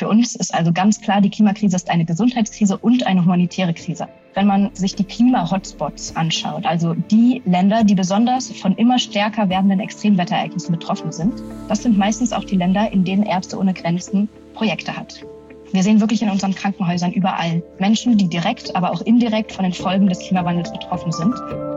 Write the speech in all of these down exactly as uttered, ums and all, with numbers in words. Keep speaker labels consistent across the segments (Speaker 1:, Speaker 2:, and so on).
Speaker 1: Für uns ist also ganz klar, die Klimakrise ist eine Gesundheitskrise und eine humanitäre Krise. Wenn man sich die Klima-Hotspots anschaut, also die Länder, die besonders von immer stärker werdenden Extremwetterereignissen betroffen sind, das sind meistens auch die Länder, in denen Ärzte ohne Grenzen Projekte hat. Wir sehen wirklich in unseren Krankenhäusern überall Menschen, die direkt, aber auch indirekt von den Folgen des Klimawandels betroffen sind.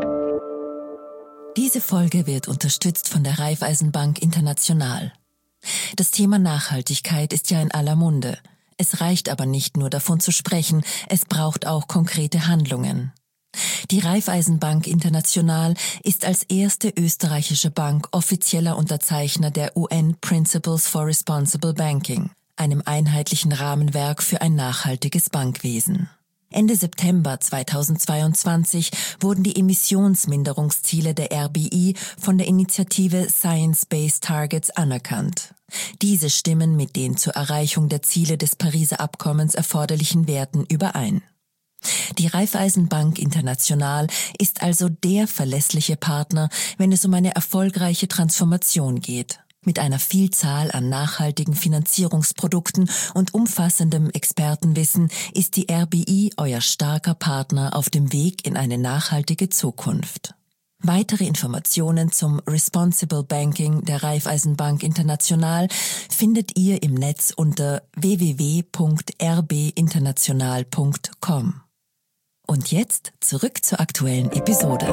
Speaker 2: Diese Folge wird unterstützt von der Raiffeisenbank International. Das Thema Nachhaltigkeit ist ja in aller Munde. Es reicht aber nicht nur davon zu sprechen, es braucht auch konkrete Handlungen. Die Raiffeisenbank International ist als erste österreichische Bank offizieller Unterzeichner der U N Principles for Responsible Banking, einem einheitlichen Rahmenwerk für ein nachhaltiges Bankwesen. Ende September zweitausendzweiundzwanzig wurden die Emissionsminderungsziele der R B I von der Initiative Science-Based Targets anerkannt. Diese stimmen mit den zur Erreichung der Ziele des Pariser Abkommens erforderlichen Werten überein. Die Raiffeisenbank International ist also der verlässliche Partner, wenn es um eine erfolgreiche Transformation geht. Mit einer Vielzahl an nachhaltigen Finanzierungsprodukten und umfassendem Expertenwissen ist die R B I euer starker Partner auf dem Weg in eine nachhaltige Zukunft. Weitere Informationen zum Responsible Banking der Raiffeisenbank International findet ihr im Netz unter w w w punkt r b international punkt com. Und jetzt zurück zur aktuellen Episode.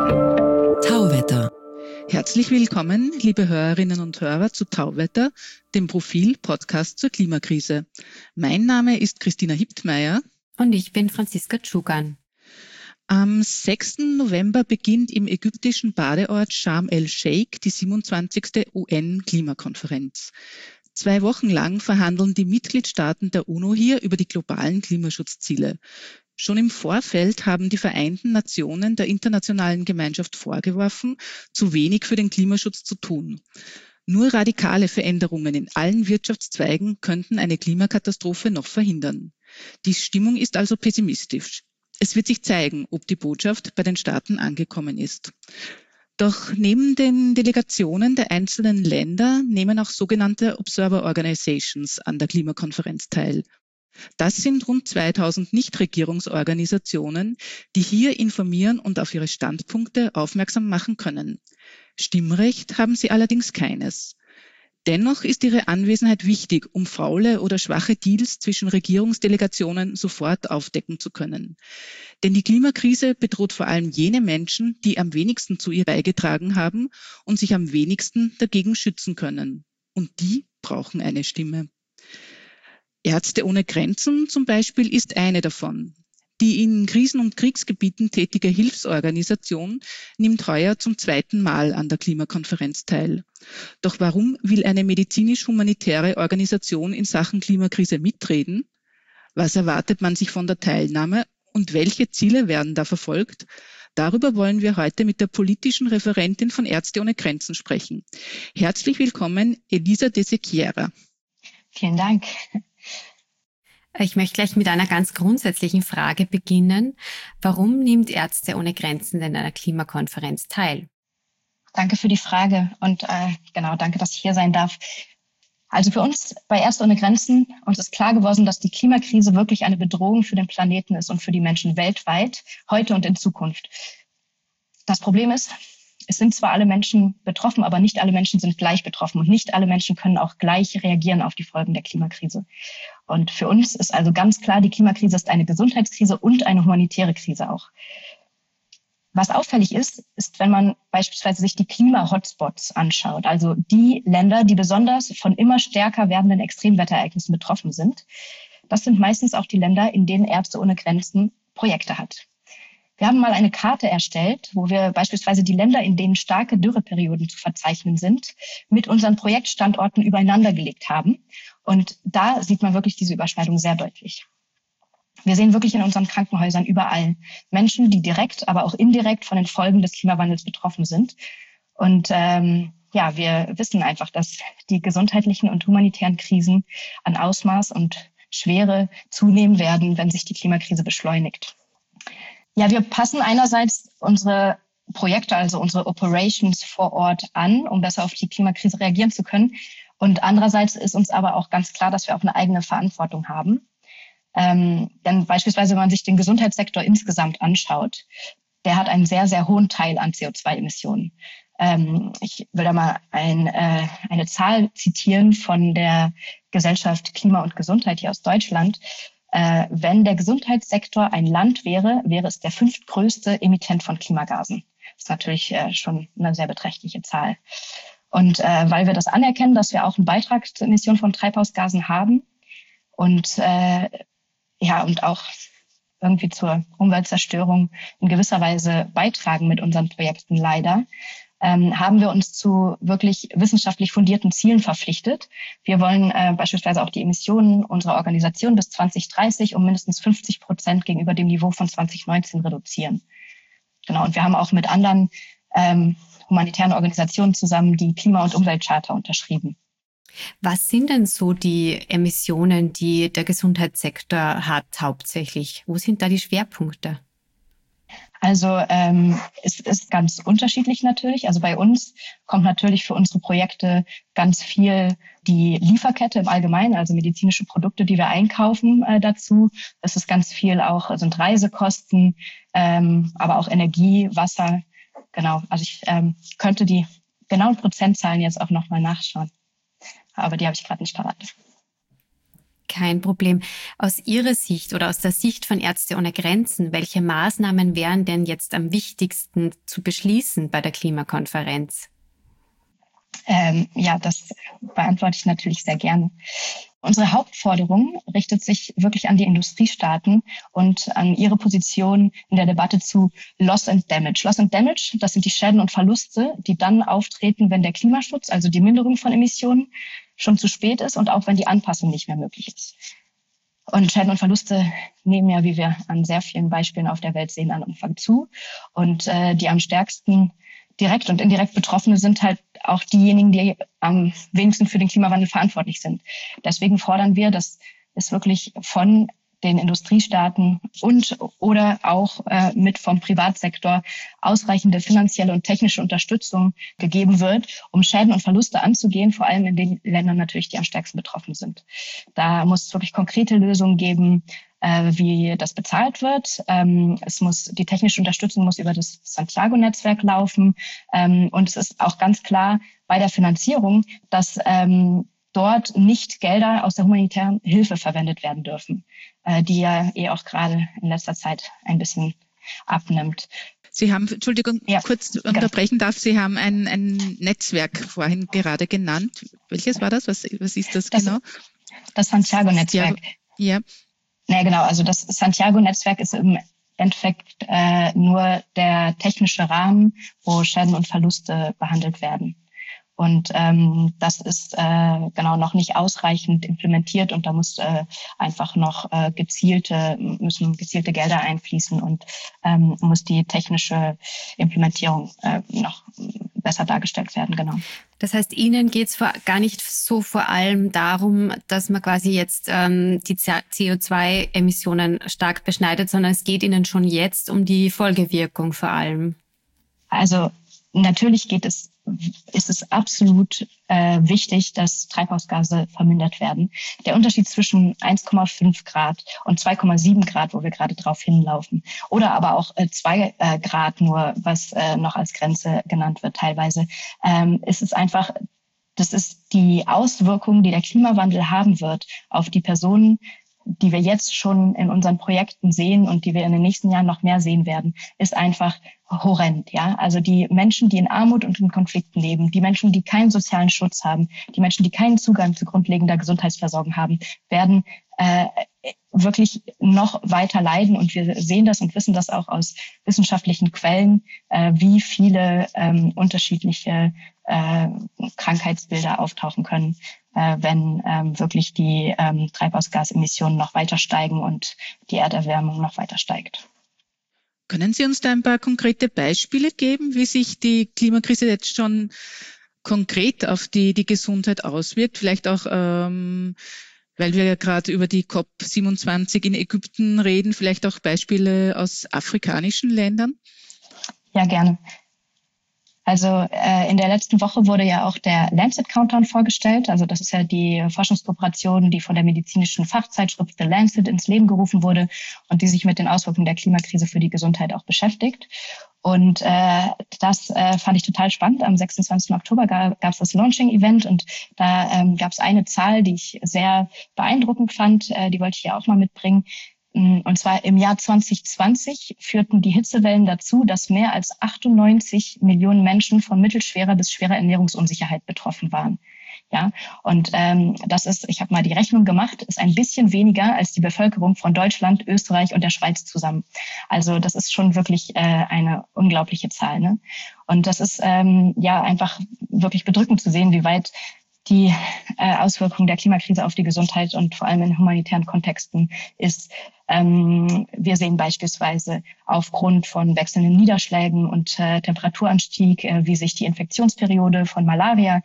Speaker 2: Tauwetter.
Speaker 3: Herzlich willkommen, liebe Hörerinnen und Hörer, zu Tauwetter, dem Profil-Podcast zur Klimakrise. Mein Name ist Christina Hiptmeier.
Speaker 4: Und ich bin Franziska Tschugan.
Speaker 3: Am sechsten November beginnt im ägyptischen Badeort Sharm el-Sheikh die siebenundzwanzigste U N-Klimakonferenz. Zwei Wochen lang verhandeln die Mitgliedstaaten der UNO hier über die globalen Klimaschutzziele. Schon im Vorfeld haben die Vereinten Nationen der internationalen Gemeinschaft vorgeworfen, zu wenig für den Klimaschutz zu tun. Nur radikale Veränderungen in allen Wirtschaftszweigen könnten eine Klimakatastrophe noch verhindern. Die Stimmung ist also pessimistisch. Es wird sich zeigen, ob die Botschaft bei den Staaten angekommen ist. Doch neben den Delegationen der einzelnen Länder nehmen auch sogenannte Observer Organizations an der Klimakonferenz teil. Das sind rund zweitausend Nichtregierungsorganisationen, die hier informieren und auf ihre Standpunkte aufmerksam machen können. Stimmrecht haben sie allerdings keines. Dennoch ist ihre Anwesenheit wichtig, um faule oder schwache Deals zwischen Regierungsdelegationen sofort aufdecken zu können. Denn die Klimakrise bedroht vor allem jene Menschen, die am wenigsten zu ihr beigetragen haben und sich am wenigsten dagegen schützen können. Und die brauchen eine Stimme. Ärzte ohne Grenzen zum Beispiel ist eine davon. Die in Krisen- und Kriegsgebieten tätige Hilfsorganisation nimmt heuer zum zweiten Mal an der Klimakonferenz teil. Doch warum will eine medizinisch-humanitäre Organisation in Sachen Klimakrise mitreden? Was erwartet man sich von der Teilnahme und welche Ziele werden da verfolgt? Darüber wollen wir heute mit der politischen Referentin von Ärzte ohne Grenzen sprechen. Herzlich willkommen, Elisa de Sequiera.
Speaker 1: Vielen Dank.
Speaker 4: Ich möchte gleich mit einer ganz grundsätzlichen Frage beginnen. Warum nimmt Ärzte ohne Grenzen denn an einer Klimakonferenz teil?
Speaker 1: Danke für die Frage und äh, genau, danke, dass ich hier sein darf. Also für uns bei Ärzte ohne Grenzen, uns ist klar geworden, dass die Klimakrise wirklich eine Bedrohung für den Planeten ist und für die Menschen weltweit, heute und in Zukunft. Das Problem ist, es sind zwar alle Menschen betroffen, aber nicht alle Menschen sind gleich betroffen und nicht alle Menschen können auch gleich reagieren auf die Folgen der Klimakrise. Und für uns ist also ganz klar, die Klimakrise ist eine Gesundheitskrise und eine humanitäre Krise auch. Was auffällig ist, ist, wenn man beispielsweise sich die Klima-Hotspots anschaut, also die Länder, die besonders von immer stärker werdenden Extremwetterereignissen betroffen sind. Das sind meistens auch die Länder, in denen Ärzte ohne Grenzen Projekte hat. Wir haben mal eine Karte erstellt, wo wir beispielsweise die Länder, in denen starke Dürreperioden zu verzeichnen sind, mit unseren Projektstandorten übereinander gelegt haben. Und da sieht man wirklich diese Überschneidung sehr deutlich. Wir sehen wirklich in unseren Krankenhäusern überall Menschen, die direkt, aber auch indirekt von den Folgen des Klimawandels betroffen sind. Und ähm, ja, wir wissen einfach, dass die gesundheitlichen und humanitären Krisen an Ausmaß und Schwere zunehmen werden, wenn sich die Klimakrise beschleunigt. Ja, wir passen einerseits unsere Projekte, also unsere Operations vor Ort an, um besser auf die Klimakrise reagieren zu können. Und andererseits ist uns aber auch ganz klar, dass wir auch eine eigene Verantwortung haben. Ähm, denn beispielsweise, wenn man sich den Gesundheitssektor insgesamt anschaut, der hat einen sehr, sehr hohen Teil an C O zwei Emissionen. Ähm, ich will da mal ein, äh, eine Zahl zitieren von der Gesellschaft Klima und Gesundheit hier aus Deutschland. Äh, wenn der Gesundheitssektor ein Land wäre, wäre es der fünftgrößte Emittent von Klimagasen. Das ist natürlich äh, schon eine sehr beträchtliche Zahl. Und äh, weil wir das anerkennen, dass wir auch einen Beitrag zur Emission von Treibhausgasen haben und äh, ja und auch irgendwie zur Umweltzerstörung in gewisser Weise beitragen mit unseren Projekten leider, ähm, haben wir uns zu wirklich wissenschaftlich fundierten Zielen verpflichtet. Wir wollen äh, beispielsweise auch die Emissionen unserer Organisation bis zwanzig dreißig um mindestens fünfzig Prozent gegenüber dem Niveau von zwanzig neunzehn reduzieren. Genau, und wir haben auch mit anderen ähm, humanitären Organisationen zusammen die Klima- und Umweltcharta unterschrieben.
Speaker 4: Was sind denn so die Emissionen, die der Gesundheitssektor hat hauptsächlich? Wo sind da die Schwerpunkte?
Speaker 1: Also ähm, es ist ganz unterschiedlich natürlich. Also bei uns kommt natürlich für unsere Projekte ganz viel die Lieferkette im Allgemeinen, also medizinische Produkte, die wir einkaufen, äh, dazu. Es ist ganz viel auch, sind Reisekosten, ähm, aber auch Energie, Wasser. Genau, also ich ähm, könnte die genauen Prozentzahlen jetzt auch nochmal nachschauen. Aber die habe ich gerade nicht parat.
Speaker 4: Kein Problem. Aus Ihrer Sicht oder aus der Sicht von Ärzte ohne Grenzen, welche Maßnahmen wären denn jetzt am wichtigsten zu beschließen bei der Klimakonferenz?
Speaker 1: Ähm, ja, das beantworte ich natürlich sehr gerne. Unsere Hauptforderung richtet sich wirklich an die Industriestaaten und an ihre Position in der Debatte zu Loss and Damage. Loss and Damage, das sind die Schäden und Verluste, die dann auftreten, wenn der Klimaschutz, also die Minderung von Emissionen, schon zu spät ist und auch wenn die Anpassung nicht mehr möglich ist. Und Schäden und Verluste nehmen ja, wie wir an sehr vielen Beispielen auf der Welt sehen, an Umfang zu. Und äh, die am stärksten direkt und indirekt Betroffene sind halt auch diejenigen, die am wenigsten für den Klimawandel verantwortlich sind. Deswegen fordern wir, dass es wirklich von den Industriestaaten und oder auch äh, mit vom Privatsektor ausreichende finanzielle und technische Unterstützung gegeben wird, um Schäden und Verluste anzugehen, vor allem in den Ländern natürlich, die am stärksten betroffen sind. Da muss es wirklich konkrete Lösungen geben, äh, wie das bezahlt wird. Ähm, es muss, die technische Unterstützung muss über das Santiago-Netzwerk laufen. Ähm, und es ist auch ganz klar bei der Finanzierung, dass ähm, dort nicht Gelder aus der humanitären Hilfe verwendet werden dürfen, äh, die ja eh auch gerade in letzter Zeit ein bisschen abnimmt.
Speaker 3: Sie haben, Entschuldigung,
Speaker 1: ja,
Speaker 3: kurz unterbrechen darf, Sie haben ein, ein Netzwerk vorhin gerade genannt. Welches war das? Was, was ist das, das genau?
Speaker 1: Das Santiago-Netzwerk.
Speaker 3: Ja.
Speaker 1: Ja, genau. Also das Santiago-Netzwerk ist im Endeffekt äh, nur der technische Rahmen, wo Schäden und Verluste behandelt werden. Und ähm, das ist äh, genau noch nicht ausreichend implementiert und da muss äh, einfach noch äh, gezielte müssen gezielte Gelder einfließen und ähm, muss die technische Implementierung äh, noch besser dargestellt werden. Genau.
Speaker 4: Das heißt, Ihnen geht es gar nicht so vor allem darum, dass man quasi jetzt ähm, die C O zwei Emissionen stark beschneidet, sondern es geht Ihnen schon jetzt um die Folgewirkung vor allem.
Speaker 1: Also natürlich geht es ist es absolut äh, wichtig, dass Treibhausgase vermindert werden. Der Unterschied zwischen eins Komma fünf Grad und zwei Komma sieben Grad, wo wir gerade drauf hinlaufen, oder aber auch äh, zwei äh, Grad nur, was äh, noch als Grenze genannt wird teilweise, ähm, ist es einfach, das ist die Auswirkung, die der Klimawandel haben wird auf die Personen, die wir jetzt schon in unseren Projekten sehen und die wir in den nächsten Jahren noch mehr sehen werden, ist einfach horrend. Ja, also die Menschen, die in Armut und in Konflikten leben, die Menschen, die keinen sozialen Schutz haben, die Menschen, die keinen Zugang zu grundlegender Gesundheitsversorgung haben, werden äh, wirklich noch weiter leiden. Und wir sehen das und wissen das auch aus wissenschaftlichen Quellen, äh, wie viele ähm, unterschiedliche äh, Krankheitsbilder auftauchen können, äh, wenn ähm, wirklich die ähm, Treibhausgasemissionen noch weiter steigen und die Erderwärmung noch weiter steigt.
Speaker 3: Können Sie uns da ein paar konkrete Beispiele geben, wie sich die Klimakrise jetzt schon konkret auf die, die Gesundheit auswirkt? Vielleicht auch, ähm, weil wir ja gerade über die COP siebenundzwanzig in Ägypten reden, vielleicht auch Beispiele aus afrikanischen Ländern?
Speaker 1: Ja, gerne. Also äh, in der letzten Woche wurde ja auch der Lancet Countdown vorgestellt. Also das ist ja die Forschungskooperation, die von der medizinischen Fachzeitschrift The Lancet ins Leben gerufen wurde und die sich mit den Auswirkungen der Klimakrise für die Gesundheit auch beschäftigt. Und äh, das äh, fand ich total spannend. Am sechsundzwanzigsten Oktober gab es das Launching-Event und da ähm, gab es eine Zahl, die ich sehr beeindruckend fand. Äh, die wollte ich ja auch mal mitbringen. Und zwar im Jahr zwanzig zwanzig führten die Hitzewellen dazu, dass mehr als achtundneunzig Millionen Menschen von mittelschwerer bis schwerer Ernährungsunsicherheit betroffen waren. Ja, und ähm, das ist, ich habe mal die Rechnung gemacht, ist ein bisschen weniger als die Bevölkerung von Deutschland, Österreich und der Schweiz zusammen. Also das ist schon wirklich äh, eine unglaubliche Zahl, ne? Und das ist ähm, ja einfach wirklich bedrückend zu sehen, wie weit die äh, Auswirkungen der Klimakrise auf die Gesundheit und vor allem in humanitären Kontexten ist. Ähm, wir sehen beispielsweise aufgrund von wechselnden Niederschlägen und äh, Temperaturanstieg, äh, wie sich die Infektionsperiode von Malaria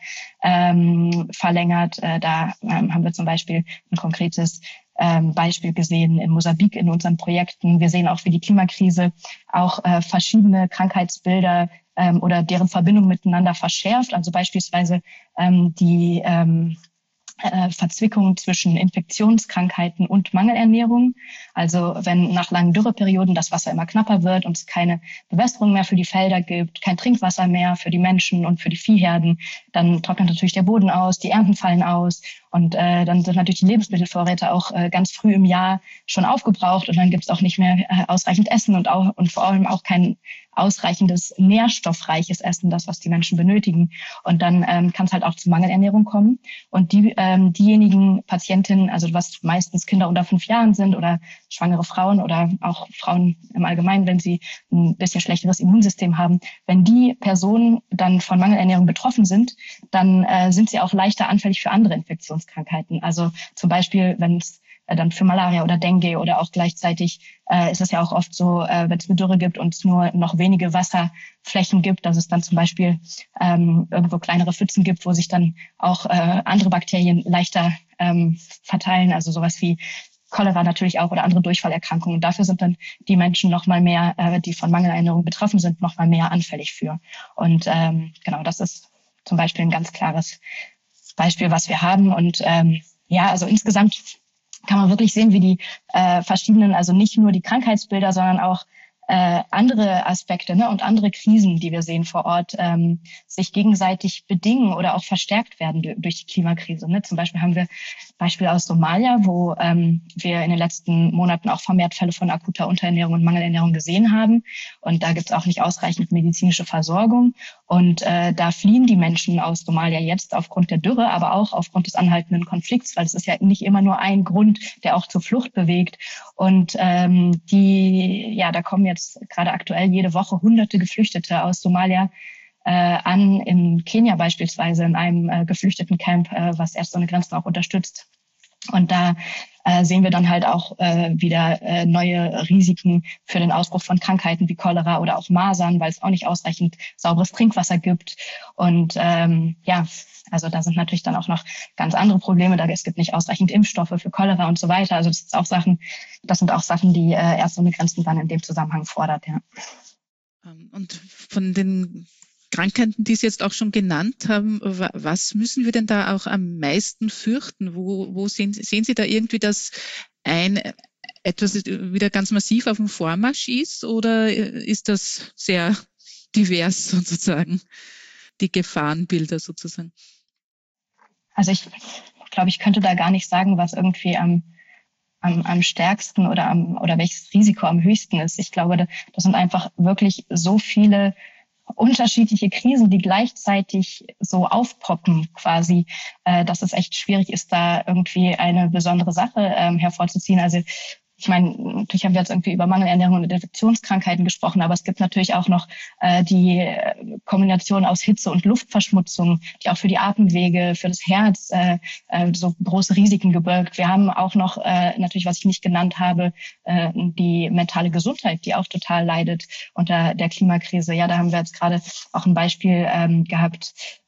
Speaker 1: ähm, verlängert. Äh, da ähm, haben wir zum Beispiel ein konkretes ähm, Beispiel gesehen in Mosambik in unseren Projekten. Wir sehen auch, wie die Klimakrise auch äh, verschiedene Krankheitsbilder ähm, oder deren Verbindung miteinander verschärft. Also beispielsweise ähm, die ähm, äh, Verzwickung zwischen Infektionskrankheiten und Mangelernährung. Also wenn nach langen Dürreperioden das Wasser immer knapper wird und es keine Bewässerung mehr für die Felder gibt, kein Trinkwasser mehr für die Menschen und für die Viehherden, dann trocknet natürlich der Boden aus, die Ernten fallen aus und äh, dann sind natürlich die Lebensmittelvorräte auch äh, ganz früh im Jahr schon aufgebraucht und dann gibt es auch nicht mehr äh, ausreichend Essen und, auch, und vor allem auch kein ausreichendes, nährstoffreiches Essen, das, was die Menschen benötigen. Und dann ähm, kann es halt auch zu Mangelernährung kommen. Und die ähm, diejenigen Patientinnen, also was meistens Kinder unter fünf Jahren sind oder schwangere Frauen oder auch Frauen im Allgemeinen, wenn sie ein bisschen schlechteres Immunsystem haben, wenn die Personen dann von Mangelernährung betroffen sind, dann äh, sind sie auch leichter anfällig für andere Infektionskrankheiten. Also zum Beispiel, wenn es dann für Malaria oder Dengue oder auch gleichzeitig äh, ist es ja auch oft so, äh, wenn es eine Dürre gibt und es nur noch wenige Wasserflächen gibt, dass es dann zum Beispiel ähm, irgendwo kleinere Pfützen gibt, wo sich dann auch äh, andere Bakterien leichter ähm, verteilen, also sowas wie Cholera natürlich auch oder andere Durchfallerkrankungen. Dafür sind dann die Menschen noch mal mehr, äh, die von Mangelernährung betroffen sind, noch mal mehr anfällig für. Und ähm, genau, das ist zum Beispiel ein ganz klares Beispiel, was wir haben. Und ähm, ja, also insgesamt kann man wirklich sehen, wie die äh, verschiedenen, also nicht nur die Krankheitsbilder, sondern auch äh, andere Aspekte, ne, und andere Krisen, die wir sehen vor Ort, ähm, sich gegenseitig bedingen oder auch verstärkt werden durch die Klimakrise. Ne? Zum Beispiel haben wir Beispiele aus Somalia, wo ähm, wir in den letzten Monaten auch vermehrt Fälle von akuter Unterernährung und Mangelernährung gesehen haben. Und da gibt es auch nicht ausreichend medizinische Versorgung. Und äh, da fliehen die Menschen aus Somalia jetzt aufgrund der Dürre, aber auch aufgrund des anhaltenden Konflikts, weil es ist ja nicht immer nur ein Grund, der auch zur Flucht bewegt. Und ähm, die, ja, da kommen jetzt gerade aktuell jede Woche hunderte Geflüchtete aus Somalia äh, an, in Kenia beispielsweise, in einem äh, Geflüchtetencamp, äh, was Ärzte ohne Grenzen auch unterstützt. Und da äh, sehen wir dann halt auch äh, wieder äh, neue Risiken für den Ausbruch von Krankheiten wie Cholera oder auch Masern, weil es auch nicht ausreichend sauberes Trinkwasser gibt. Und ähm, ja, also da sind natürlich dann auch noch ganz andere Probleme. Da es gibt nicht ausreichend Impfstoffe für Cholera und so weiter. Also das ist auch Sachen, das sind auch Sachen, die äh, Ärzte ohne Grenzen dann in dem Zusammenhang fordert. Ja.
Speaker 3: Und von den Krankheiten, die Sie jetzt auch schon genannt haben, was müssen wir denn da auch am meisten fürchten? Wo, wo sehen, sehen Sie da irgendwie, dass ein etwas wieder ganz massiv auf dem Vormarsch ist, oder ist das sehr divers sozusagen, die Gefahrenbilder sozusagen?
Speaker 1: Also ich glaube, ich könnte da gar nicht sagen, was irgendwie am Am, am stärksten oder am oder welches Risiko am höchsten ist. Ich glaube, das sind einfach wirklich so viele unterschiedliche Krisen, die gleichzeitig so aufpoppen quasi, äh, dass es echt schwierig ist, da irgendwie eine besondere Sache ähm, hervorzuziehen. Also ich meine, natürlich haben wir jetzt irgendwie über Mangelernährung und Infektionskrankheiten gesprochen, aber es gibt natürlich auch noch äh, die Kombination aus Hitze und Luftverschmutzung, die auch für die Atemwege, für das Herz äh, äh, so große Risiken gebirgt. Wir haben auch noch äh, natürlich, was ich nicht genannt habe, äh, die mentale Gesundheit, die auch total leidet unter der Klimakrise. Ja, da haben wir jetzt gerade auch ein Beispiel ähm, gehabt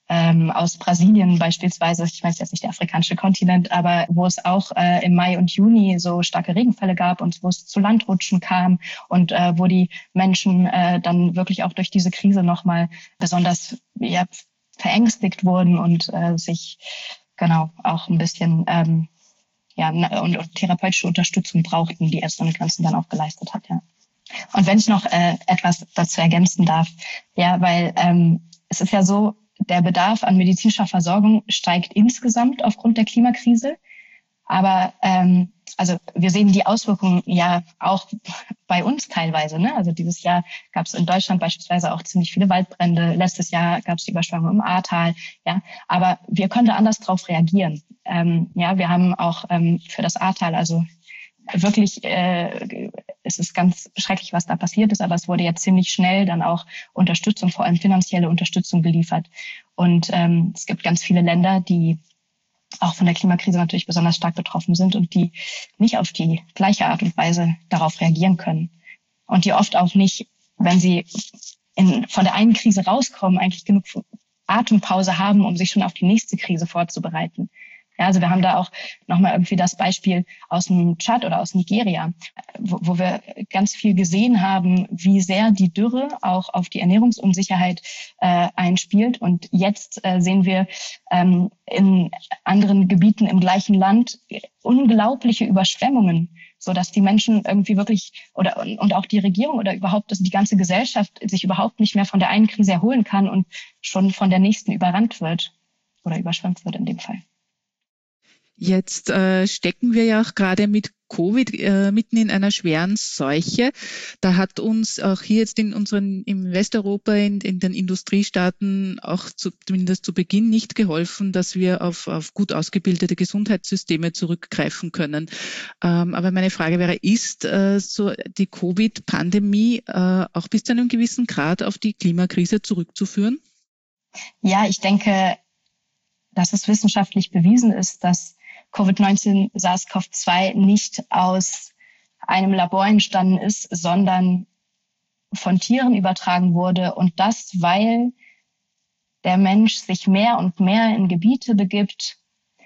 Speaker 1: ähm, aus Brasilien beispielsweise, ich weiß jetzt nicht der afrikanische Kontinent, aber wo es auch äh, im Mai und Juni so starke Regenfälle gab und wo es zu Landrutschen kam und äh, wo die Menschen äh, dann wirklich auch durch diese Krise nochmal besonders ja, verängstigt wurden und äh, sich genau auch ein bisschen ähm, ja und, und therapeutische Unterstützung brauchten, die Ärzte ohne Grenzen dann auch geleistet hat. Ja. Und wenn ich noch äh, etwas dazu ergänzen darf, ja, weil ähm, es ist ja so, der Bedarf an medizinischer Versorgung steigt insgesamt aufgrund der Klimakrise. Aber ähm, also wir sehen die Auswirkungen ja auch bei uns teilweise. Ne? Also dieses Jahr gab es in Deutschland beispielsweise auch ziemlich viele Waldbrände. Letztes Jahr gab es die Überschwemmung im Ahrtal. Ja, aber wir können da anders drauf reagieren. Ähm, ja, wir haben auch ähm, für das Ahrtal, also wirklich, äh, es ist ganz schrecklich, was da passiert ist, aber es wurde ja ziemlich schnell dann auch Unterstützung, vor allem finanzielle Unterstützung geliefert. Und ähm, es gibt ganz viele Länder, die auch von der Klimakrise natürlich besonders stark betroffen sind und die nicht auf die gleiche Art und Weise darauf reagieren können. Und die oft auch nicht, wenn sie in, von der einen Krise rauskommen, eigentlich genug Atempause haben, um sich schon auf die nächste Krise vorzubereiten. Ja, also wir haben da auch nochmal irgendwie das Beispiel aus dem Tschad oder aus Nigeria, wo, wo wir ganz viel gesehen haben, wie sehr die Dürre auch auf die Ernährungsunsicherheit äh, einspielt. Und jetzt äh, sehen wir ähm, in anderen Gebieten im gleichen Land unglaubliche Überschwemmungen, so dass die Menschen irgendwie wirklich oder und auch die Regierung oder überhaupt dass die ganze Gesellschaft sich überhaupt nicht mehr von der einen Krise erholen kann und schon von der nächsten überrannt wird oder überschwemmt wird in dem Fall.
Speaker 3: Jetzt äh, stecken wir ja auch gerade mit Covid äh, mitten in einer schweren Seuche. Da hat uns auch hier jetzt in unseren im Westeuropa, in, in den Industriestaaten auch zu, zumindest zu Beginn nicht geholfen, dass wir auf, auf gut ausgebildete Gesundheitssysteme zurückgreifen können. Ähm, aber meine Frage wäre, ist äh, so die Covid-Pandemie äh, auch bis zu einem gewissen Grad auf die Klimakrise zurückzuführen?
Speaker 1: Ja, ich denke, dass es wissenschaftlich bewiesen ist, dass Covid neunzehn SARS-CoV zwei nicht aus einem Labor entstanden ist, sondern von Tieren übertragen wurde. Und das, weil der Mensch sich mehr und mehr in Gebiete begibt,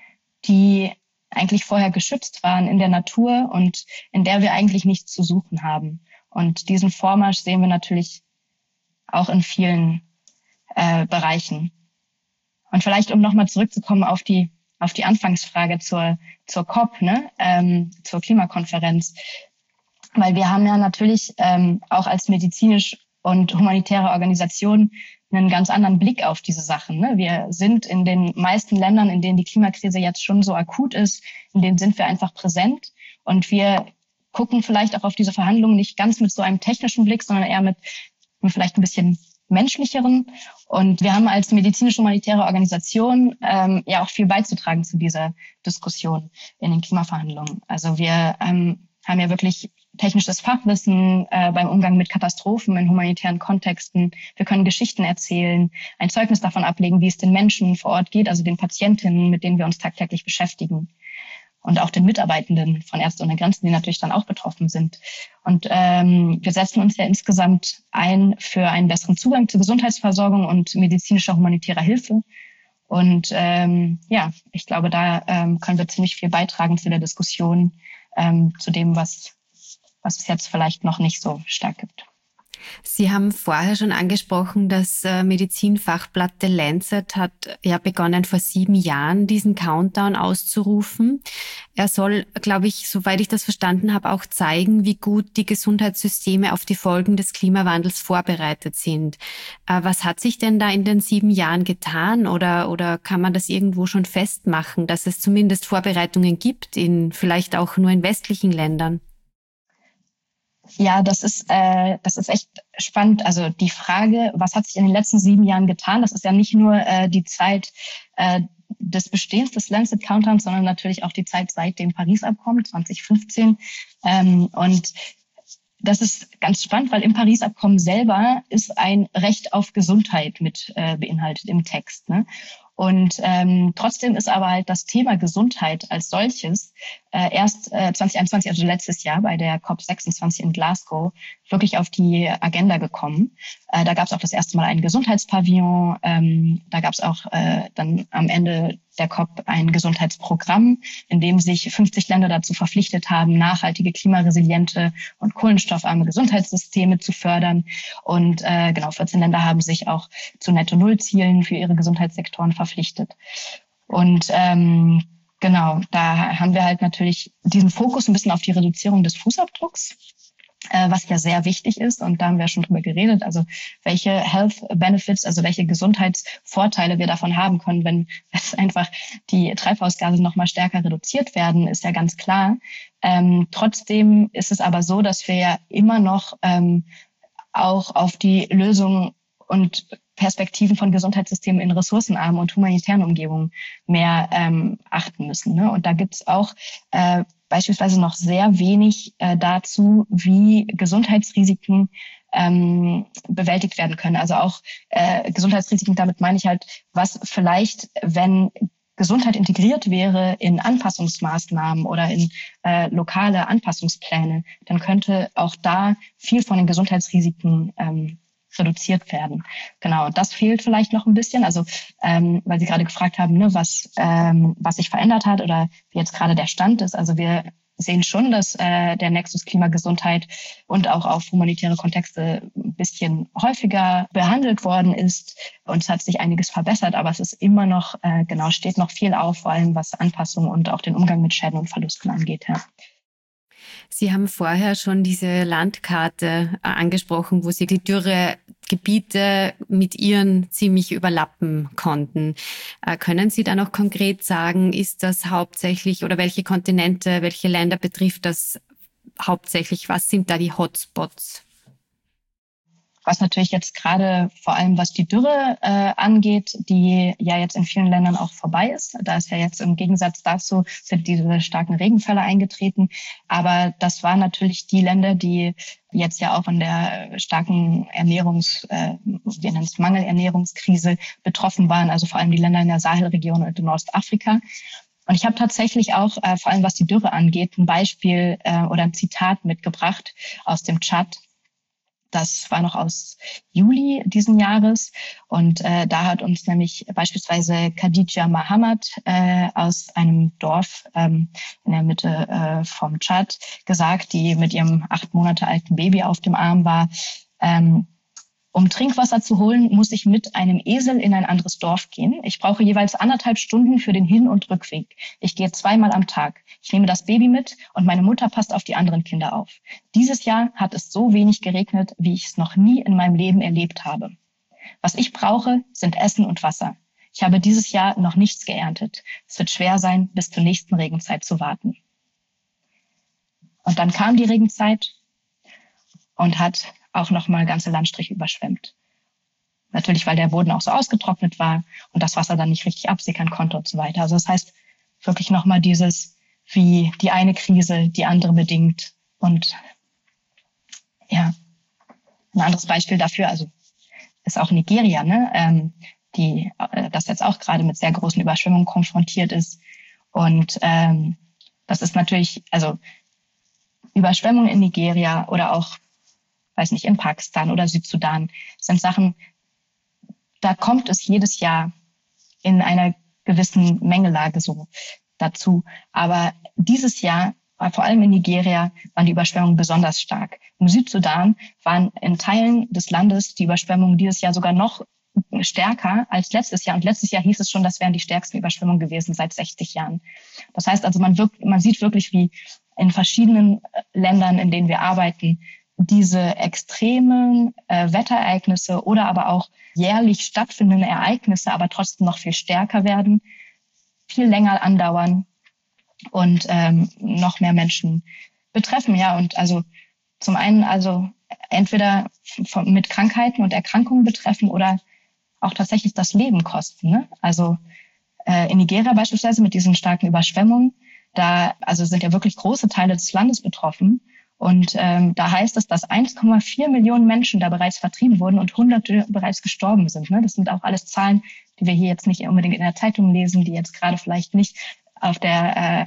Speaker 1: die eigentlich vorher geschützt waren in der Natur und in der wir eigentlich nichts zu suchen haben. Und diesen Vormarsch sehen wir natürlich auch in vielen äh, Bereichen. Und vielleicht, um nochmal zurückzukommen auf die auf die Anfangsfrage zur zur COP, ne, ähm, zur Klimakonferenz, weil wir haben ja natürlich ähm, auch als medizinisch und humanitäre Organisation einen ganz anderen Blick auf diese Sachen. Ne? Wir sind in den meisten Ländern, in denen die Klimakrise jetzt schon so akut ist, in denen sind wir einfach präsent und wir gucken vielleicht auch auf diese Verhandlungen nicht ganz mit so einem technischen Blick, sondern eher mit, mit vielleicht ein bisschen menschlicheren. Und wir haben als medizinisch-humanitäre Organisation ähm, ja auch viel beizutragen zu dieser Diskussion in den Klimaverhandlungen. Also wir ähm, haben ja wirklich technisches Fachwissen äh, beim Umgang mit Katastrophen in humanitären Kontexten. Wir können Geschichten erzählen, ein Zeugnis davon ablegen, wie es den Menschen vor Ort geht, also den Patientinnen, mit denen wir uns tagtäglich beschäftigen. Und auch den Mitarbeitenden von Ärzte ohne Grenzen, die natürlich dann auch betroffen sind. Und ähm, wir setzen uns ja insgesamt ein für einen besseren Zugang zur Gesundheitsversorgung und medizinischer humanitärer Hilfe. Und ähm, ja, ich glaube, da ähm, können wir ziemlich viel beitragen zu der Diskussion, ähm, zu dem, was, was es jetzt vielleicht noch nicht so stark gibt.
Speaker 4: Sie haben vorher schon angesprochen, das Medizinfachblatt The Lancet hat ja begonnen, vor sieben Jahren diesen Countdown auszurufen. Er soll, glaube ich, soweit ich das verstanden habe, auch zeigen, wie gut die Gesundheitssysteme auf die Folgen des Klimawandels vorbereitet sind. Was hat sich denn da in den sieben Jahren getan oder, oder kann man das irgendwo schon festmachen, dass es zumindest Vorbereitungen gibt, in vielleicht auch nur in westlichen Ländern?
Speaker 1: Ja, das ist äh, das ist echt spannend. Also die Frage, was hat sich in den letzten sieben Jahren getan? Das ist ja nicht nur äh, die Zeit äh, des Bestehens des Lancet Countdowns, sondern natürlich auch die Zeit seit dem Paris-Abkommen zwanzig fünfzehn. Ähm, und das ist ganz spannend, weil im Paris-Abkommen selber ist ein Recht auf Gesundheit mit äh, beinhaltet im Text. Ne? Und ähm, trotzdem ist aber halt das Thema Gesundheit als solches äh, erst äh, zwanzig einundzwanzig, also letztes Jahr bei der COP sechsundzwanzig in Glasgow, wirklich auf die Agenda gekommen. Äh, da gab es auch das erste Mal einen Gesundheitspavillon. Ähm, da gab es auch äh, dann am Ende der COP ein Gesundheitsprogramm, in dem sich fünfzig Länder dazu verpflichtet haben, nachhaltige, klimaresiliente und kohlenstoffarme Gesundheitssysteme zu fördern. Und äh, genau, vierzehn Länder haben sich auch zu Netto-Null-Zielen für ihre Gesundheitssektoren verpflichtet. Und ähm, genau, da haben wir halt natürlich diesen Fokus ein bisschen auf die Reduzierung des Fußabdrucks, äh, was ja sehr wichtig ist. Und da haben wir schon drüber geredet. Also welche Health Benefits, also welche Gesundheitsvorteile wir davon haben können, wenn es einfach die Treibhausgase noch mal stärker reduziert werden, ist ja ganz klar. Ähm, trotzdem ist es aber so, dass wir ja immer noch ähm, auch auf die Lösung und Perspektiven von Gesundheitssystemen in ressourcenarmen und humanitären Umgebungen mehr ähm, achten müssen. Ne? Und da gibt es auch äh, beispielsweise noch sehr wenig äh, dazu, wie Gesundheitsrisiken ähm, bewältigt werden können. Also auch äh, Gesundheitsrisiken, damit meine ich halt, was vielleicht, wenn Gesundheit integriert wäre in Anpassungsmaßnahmen oder in äh, lokale Anpassungspläne, dann könnte auch da viel von den Gesundheitsrisiken ähm, reduziert werden. Genau, und das fehlt vielleicht noch ein bisschen, also ähm, weil Sie gerade gefragt haben, ne, was ähm, was sich verändert hat oder wie jetzt gerade der Stand ist. Also wir sehen schon, dass äh, der Nexus Klimagesundheit und auch auf humanitäre Kontexte ein bisschen häufiger behandelt worden ist. Und es hat sich einiges verbessert, aber es ist immer noch, äh, genau, steht noch viel auf, vor allem was Anpassung und auch den Umgang mit Schäden und Verlusten angeht. Ja.
Speaker 4: Sie haben vorher schon diese Landkarte äh, angesprochen, wo Sie die Dürregebiete mit Ihren ziemlich überlappen konnten. Äh, können Sie da noch konkret sagen, ist das hauptsächlich oder welche Kontinente, welche Länder betrifft das hauptsächlich? Was sind da die Hotspots?
Speaker 1: Was natürlich jetzt gerade vor allem was die Dürre äh, angeht, die ja jetzt in vielen Ländern auch vorbei ist. Da ist ja jetzt im Gegensatz dazu sind diese starken Regenfälle eingetreten. Aber das waren natürlich die Länder, die jetzt ja auch von der starken Ernährungs, äh, wir nennen es Mangelernährungskrise betroffen waren. Also vor allem die Länder in der Sahelregion und in Ostafrika. Und ich habe tatsächlich auch, äh, vor allem was die Dürre angeht, ein Beispiel äh, oder ein Zitat mitgebracht aus dem Tschad. Das war noch aus Juli diesen Jahres und äh, da hat uns nämlich beispielsweise Khadija Mohammed äh, aus einem Dorf ähm, in der Mitte äh, vom Tschad gesagt, die mit ihrem acht Monate alten Baby auf dem Arm war, ähm, um Trinkwasser zu holen, muss ich mit einem Esel in ein anderes Dorf gehen. Ich brauche jeweils anderthalb Stunden für den Hin- und Rückweg. Ich gehe zweimal am Tag. Ich nehme das Baby mit und meine Mutter passt auf die anderen Kinder auf. Dieses Jahr hat es so wenig geregnet, wie ich es noch nie in meinem Leben erlebt habe. Was ich brauche, sind Essen und Wasser. Ich habe dieses Jahr noch nichts geerntet. Es wird schwer sein, bis zur nächsten Regenzeit zu warten. Und dann kam die Regenzeit und hat auch nochmal ganze Landstriche überschwemmt. Natürlich, weil der Boden auch so ausgetrocknet war und das Wasser dann nicht richtig absickern konnte und so weiter. Also das heißt wirklich nochmal dieses, wie die eine Krise die andere bedingt. Und ja, ein anderes Beispiel dafür, also ist auch Nigeria, ne, ähm, die äh, das jetzt auch gerade mit sehr großen Überschwemmungen konfrontiert ist. Und ähm, das ist natürlich, also Überschwemmungen in Nigeria oder auch weiß nicht, in Pakistan oder Südsudan, sind Sachen, da kommt es jedes Jahr in einer gewissen Mengelage so dazu. Aber dieses Jahr, vor allem in Nigeria, waren die Überschwemmungen besonders stark. Im Südsudan waren in Teilen des Landes die Überschwemmungen dieses Jahr sogar noch stärker als letztes Jahr. Und letztes Jahr hieß es schon, das wären die stärksten Überschwemmungen gewesen seit sechzig Jahren. Das heißt also, man, wirkt, man sieht wirklich, wie in verschiedenen Ländern, in denen wir arbeiten, diese extremen äh, Wetterereignisse oder aber auch jährlich stattfindende Ereignisse aber trotzdem noch viel stärker werden, viel länger andauern und ähm, noch mehr Menschen betreffen. Ja, und also zum einen also entweder von, mit Krankheiten und Erkrankungen betreffen oder auch tatsächlich das Leben kosten. Ne? Also äh, in Nigeria beispielsweise mit diesen starken Überschwemmungen, da also sind ja wirklich große Teile des Landes betroffen. Und ähm, da heißt es, dass eins Komma vier Millionen Menschen da bereits vertrieben wurden und Hunderte bereits gestorben sind. Ne? Das sind auch alles Zahlen, die wir hier jetzt nicht unbedingt in der Zeitung lesen, die jetzt gerade vielleicht nicht auf der äh,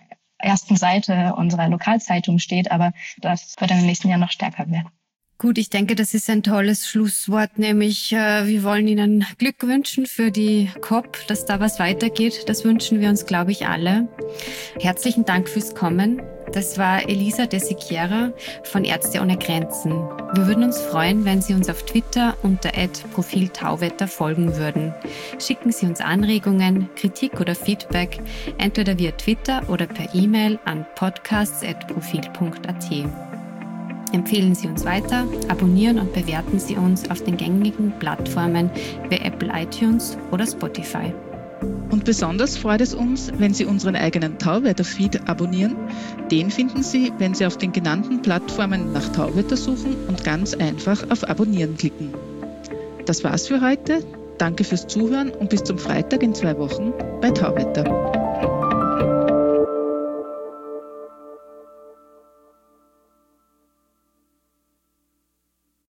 Speaker 1: ersten Seite unserer Lokalzeitung steht, aber das wird in den nächsten Jahren noch stärker werden.
Speaker 4: Gut, ich denke, das ist ein tolles Schlusswort, nämlich äh, wir wollen Ihnen Glück wünschen für die C O P, dass da was weitergeht. Das wünschen wir uns, glaube ich, alle. Herzlichen Dank fürs Kommen. Das war Elisa de Siqueira von Ärzte ohne Grenzen. Wir würden uns freuen, wenn Sie uns auf Twitter unter at profil tauwetter folgen würden. Schicken Sie uns Anregungen, Kritik oder Feedback, entweder via Twitter oder per E-Mail an podcasts at profil punkt a t. Empfehlen Sie uns weiter, abonnieren und bewerten Sie uns auf den gängigen Plattformen wie Apple iTunes oder Spotify.
Speaker 3: Und besonders freut es uns, wenn Sie unseren eigenen Tauwetter-Feed abonnieren. Den finden Sie, wenn Sie auf den genannten Plattformen nach Tauwetter suchen und ganz einfach auf Abonnieren klicken. Das war's für heute. Danke fürs Zuhören und bis zum Freitag in zwei Wochen bei Tauwetter.